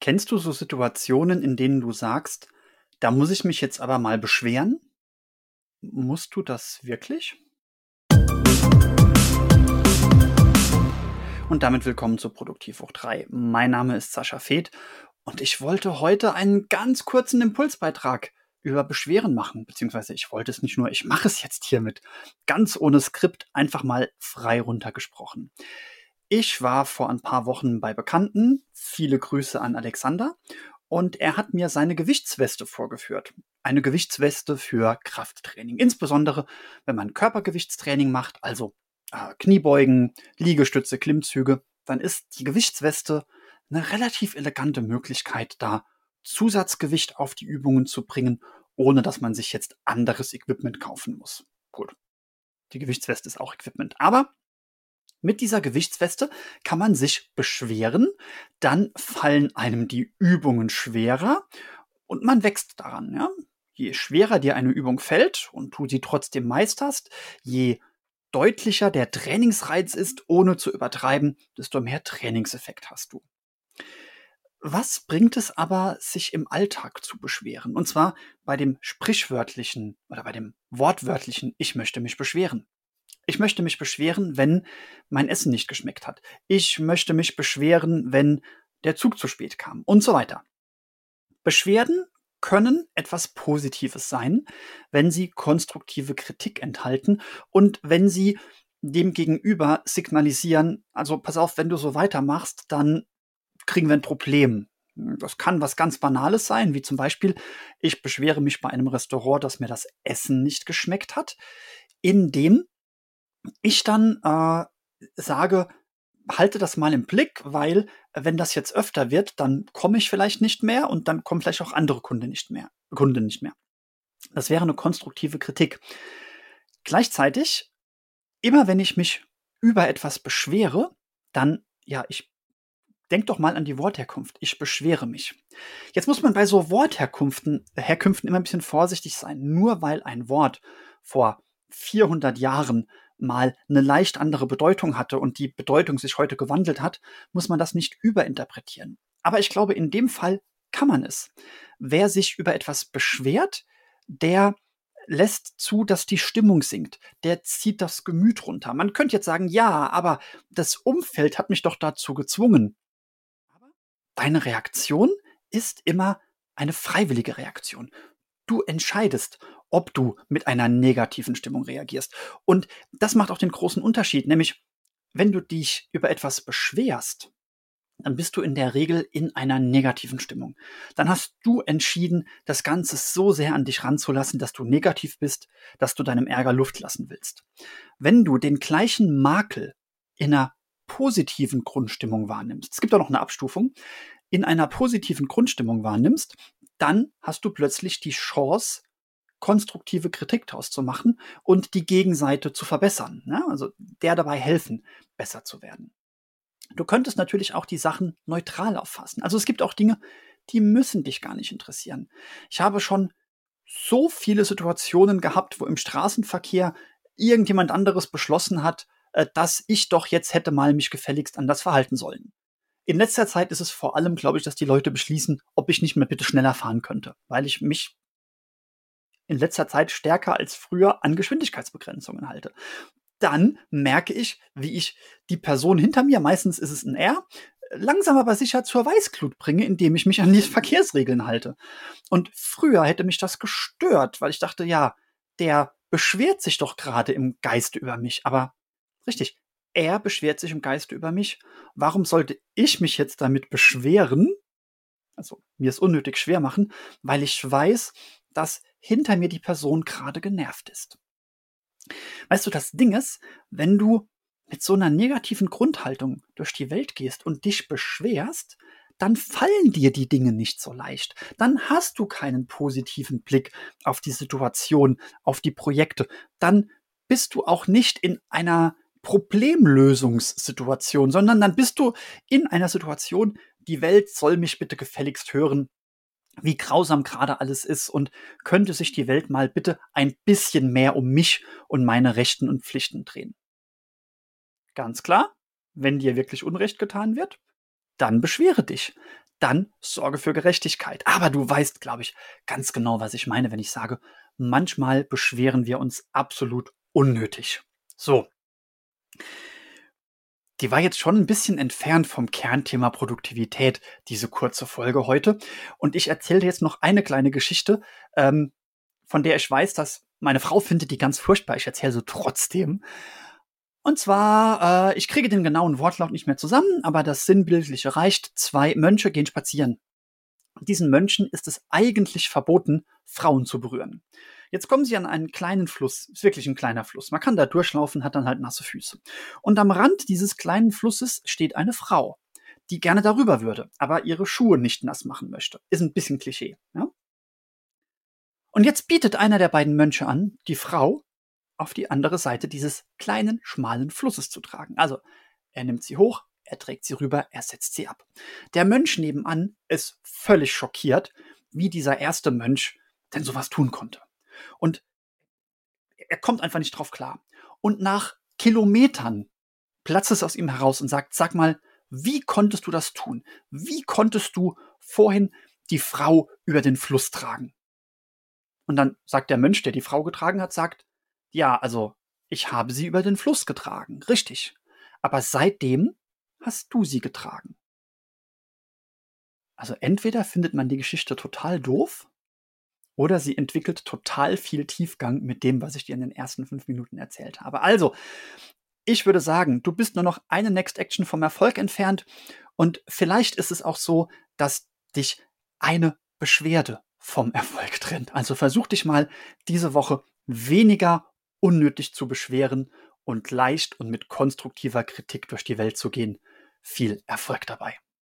Kennst du so Situationen, in denen du sagst: „Da muss ich mich jetzt aber mal beschweren?“ Musst du das wirklich? Und damit willkommen zu Produktiv hoch 3. Mein Name ist Sascha Feth und ich wollte heute einen ganz kurzen Impulsbeitrag über Beschweren machen, beziehungsweise ich wollte es nicht nur, ich mache es jetzt hiermit. Ganz ohne Skript, einfach mal frei runtergesprochen. Ich war vor ein paar Wochen bei Bekannten, viele Grüße an Alexander, und er hat mir seine Gewichtsweste vorgeführt. Eine Gewichtsweste für Krafttraining, insbesondere wenn man Körpergewichtstraining macht, also Kniebeugen, Liegestütze, Klimmzüge, dann ist die Gewichtsweste eine relativ elegante Möglichkeit, da Zusatzgewicht auf die Übungen zu bringen, ohne dass man sich jetzt anderes Equipment kaufen muss. Gut, die Gewichtsweste ist auch Equipment, aber mit dieser Gewichtsweste kann man sich beschweren, dann fallen einem die Übungen schwerer und man wächst daran. Ja? Je schwerer dir eine Übung fällt und du sie trotzdem meisterst, je deutlicher der Trainingsreiz ist, ohne zu übertreiben, desto mehr Trainingseffekt hast du. Was bringt es aber, sich im Alltag zu beschweren? Und zwar bei dem sprichwörtlichen oder bei dem wortwörtlichen Ich möchte mich beschweren. Ich möchte mich beschweren, wenn mein Essen nicht geschmeckt hat. Ich möchte mich beschweren, wenn der Zug zu spät kam und so weiter. Beschwerden können etwas Positives sein, wenn sie konstruktive Kritik enthalten und wenn sie dem Gegenüber signalisieren, also pass auf, wenn du so weitermachst, dann kriegen wir ein Problem. Das kann was ganz Banales sein, wie zum Beispiel, ich beschwere mich bei einem Restaurant, dass mir das Essen nicht geschmeckt hat, indem ich dann sage, halte das mal im Blick, weil wenn das jetzt öfter wird, dann komme ich vielleicht nicht mehr und dann kommen vielleicht auch andere Kunden nicht mehr. Das wäre eine konstruktive Kritik. Gleichzeitig, immer wenn ich mich über etwas beschwere, dann, ja, ich denk doch mal an die Wortherkunft. Ich beschwere mich. Jetzt muss man bei so Herkünften immer ein bisschen vorsichtig sein. Nur weil ein Wort vor 400 Jahren mal eine leicht andere Bedeutung hatte und die Bedeutung sich heute gewandelt hat, muss man das nicht überinterpretieren. Aber ich glaube, in dem Fall kann man es. Wer sich über etwas beschwert, der lässt zu, dass die Stimmung sinkt. Der zieht das Gemüt runter. Man könnte jetzt sagen, ja, aber das Umfeld hat mich doch dazu gezwungen. Aber deine Reaktion ist immer eine freiwillige Reaktion. Du entscheidest, ob du mit einer negativen Stimmung reagierst. Und das macht auch den großen Unterschied, nämlich wenn du dich über etwas beschwerst, dann bist du in der Regel in einer negativen Stimmung. Dann hast du entschieden, das Ganze so sehr an dich ranzulassen, dass du negativ bist, dass du deinem Ärger Luft lassen willst. Wenn du den gleichen Makel in einer positiven Grundstimmung wahrnimmst, es gibt auch noch eine Abstufung, in einer positiven Grundstimmung wahrnimmst, dann hast du plötzlich die Chance, konstruktive Kritik daraus zu machen und die Gegenseite zu verbessern. Ne? Also der dabei helfen, besser zu werden. Du könntest natürlich auch die Sachen neutral auffassen. Also es gibt auch Dinge, die müssen dich gar nicht interessieren. Ich habe schon so viele Situationen gehabt, wo im Straßenverkehr irgendjemand anderes beschlossen hat, dass ich doch jetzt hätte mal mich gefälligst anders verhalten sollen. In letzter Zeit ist es vor allem, glaube ich, dass die Leute beschließen, ob ich nicht mehr bitte schneller fahren könnte, weil ich mich in letzter Zeit stärker als früher an Geschwindigkeitsbegrenzungen halte. Dann merke ich, wie ich die Person hinter mir, meistens ist es ein R, langsam aber sicher zur Weißglut bringe, indem ich mich an die Verkehrsregeln halte. Und früher hätte mich das gestört, weil ich dachte, ja, der beschwert sich doch gerade im Geiste über mich. Aber richtig, er beschwert sich im Geiste über mich. Warum sollte ich mich jetzt damit beschweren? Also mir es unnötig schwer machen, weil ich weiß, dass hinter mir die Person gerade genervt ist. Weißt du, das Ding ist, wenn du mit so einer negativen Grundhaltung durch die Welt gehst und dich beschwerst, dann fallen dir die Dinge nicht so leicht. Dann hast du keinen positiven Blick auf die Situation, auf die Projekte. Dann bist du auch nicht in einer Problemlösungssituation, sondern dann bist du in einer Situation, die Welt soll mich bitte gefälligst hören, wie grausam gerade alles ist und könnte sich die Welt mal bitte ein bisschen mehr um mich und meine Rechten und Pflichten drehen. Ganz klar, wenn dir wirklich Unrecht getan wird, dann beschwere dich. dann sorge für Gerechtigkeit. Aber du weißt, glaube ich, ganz genau, was ich meine, wenn ich sage, manchmal beschweren wir uns absolut unnötig. So, die war jetzt schon ein bisschen entfernt vom Kernthema Produktivität, diese kurze Folge heute. Und ich erzähle dir jetzt noch eine kleine Geschichte, von der ich weiß, dass meine Frau findet die ganz furchtbar. Ich erzähle sie trotzdem. Und zwar, ich kriege den genauen Wortlaut nicht mehr zusammen, aber das Sinnbildliche reicht. 2 Mönche gehen spazieren. Diesen Mönchen ist es eigentlich verboten, Frauen zu berühren. Jetzt kommen sie an einen kleinen Fluss, ist wirklich ein kleiner Fluss. Man kann da durchlaufen, hat dann halt nasse Füße. Und am Rand dieses kleinen Flusses steht eine Frau, die gerne darüber würde, aber ihre Schuhe nicht nass machen möchte. Ist ein bisschen Klischee. Ja? Und jetzt bietet einer der beiden Mönche an, die Frau auf die andere Seite dieses kleinen, schmalen Flusses zu tragen. Also er nimmt sie hoch, er trägt sie rüber, er setzt sie ab. Der Mönch nebenan ist völlig schockiert, wie dieser erste Mönch denn sowas tun konnte. Und er kommt einfach nicht drauf klar. Und nach Kilometern platzt es aus ihm heraus und sagt, sag mal, wie konntest du das tun? Wie konntest du vorhin die Frau über den Fluss tragen? Und dann sagt der Mönch, der die Frau getragen hat, sagt, ja, also ich habe sie über den Fluss getragen, richtig. Aber seitdem hast du sie getragen. Also entweder findet man die Geschichte total doof oder sie entwickelt total viel Tiefgang mit dem, was ich dir in den ersten 5 Minuten erzählt habe. Also, ich würde sagen, du bist nur noch eine Next Action vom Erfolg entfernt und vielleicht ist es auch so, dass dich eine Beschwerde vom Erfolg trennt. Also versuch dich mal diese Woche weniger unnötig zu beschweren und leicht und mit konstruktiver Kritik durch die Welt zu gehen. Viel Erfolg dabei.